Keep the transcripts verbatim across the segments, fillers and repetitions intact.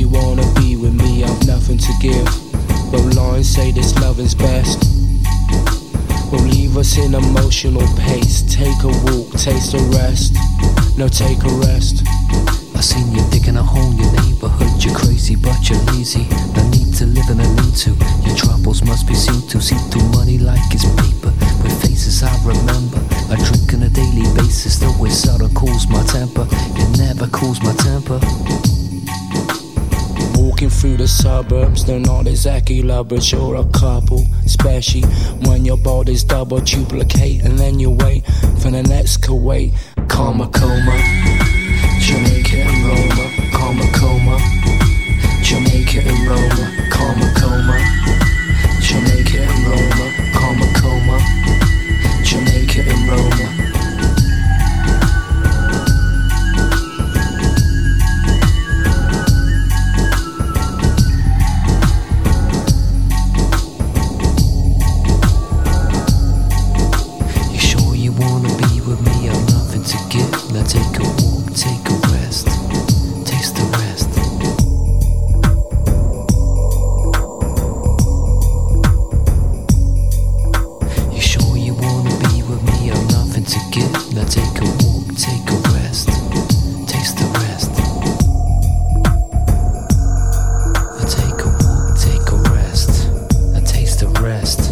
you wanna be with me, I've nothing to give. But lines say this loving's best. Will leave us in emotional pace. Take a walk, taste a rest. No, take a rest. I seen you digging a hole in your neighborhood. You're crazy but you're lazy. No need to live in a lean to. Your troubles must be seen to. See through money like it's paper. With faces I remember. I drink on a daily basis. Though it seldom cools my temper. It never cools my temper. Walking through the suburbs, they're not exactly lovers, you're a couple. Especially when your body's double duplicate. And then you wait for the next Kuwait. Karma coma, Jamaica and Roma. Karma coma, Jamaica and Roma. Karma coma, Jamaica and Roma. Karma coma, Jamaica and Roma. Take a walk, take a rest, taste the rest. You sure you wanna be with me? I've nothing to give. Now take a walk, take a rest, taste the rest. Now take a walk, take a rest, and taste the rest.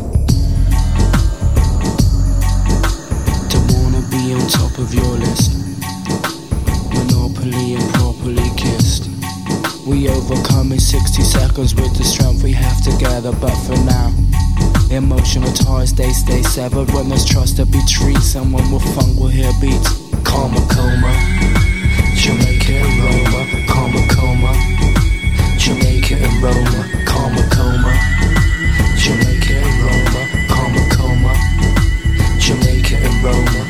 Don't wanna be on top of your list. Monopoly and properly kissed. We overcome in sixty seconds with the strength we have together. But for now, emotional ties, they stay severed. When there's trust to be treated, someone with funk will hear beats. Karma coma, Jamaica and Roma. Karma coma, Jamaica and Roma. Karma coma, Jamaica and Roma. Karma coma, Jamaica and Roma.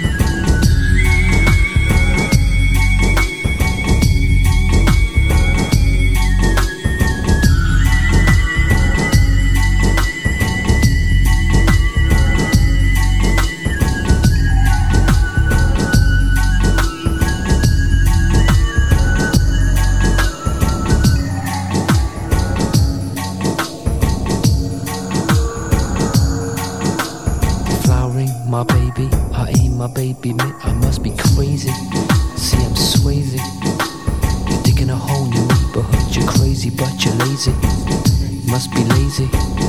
My baby, I ain't my baby, mate, I must be crazy. See, I'm swayzy. You're digging a hole in your neighborhood. You're crazy, but you're lazy. Must be lazy.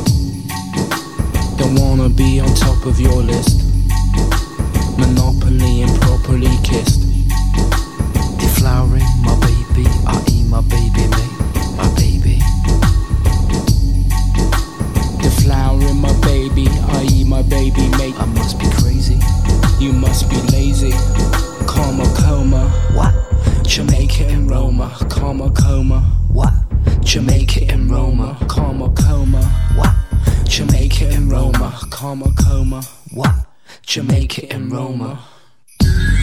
Don't wanna be on top of your list. Monopoly and properly kissed. Deflowering, my baby, I ain't my baby, mate, my baby. Deflowering, my baby, I eat my baby, mate. I must be crazy. You must be lazy. Karma coma. What? Jamaica and Roma. Karma coma. What? Jamaica and Roma. Karma coma. What? Jamaica and Roma. Karma coma. What? Jamaica and Roma.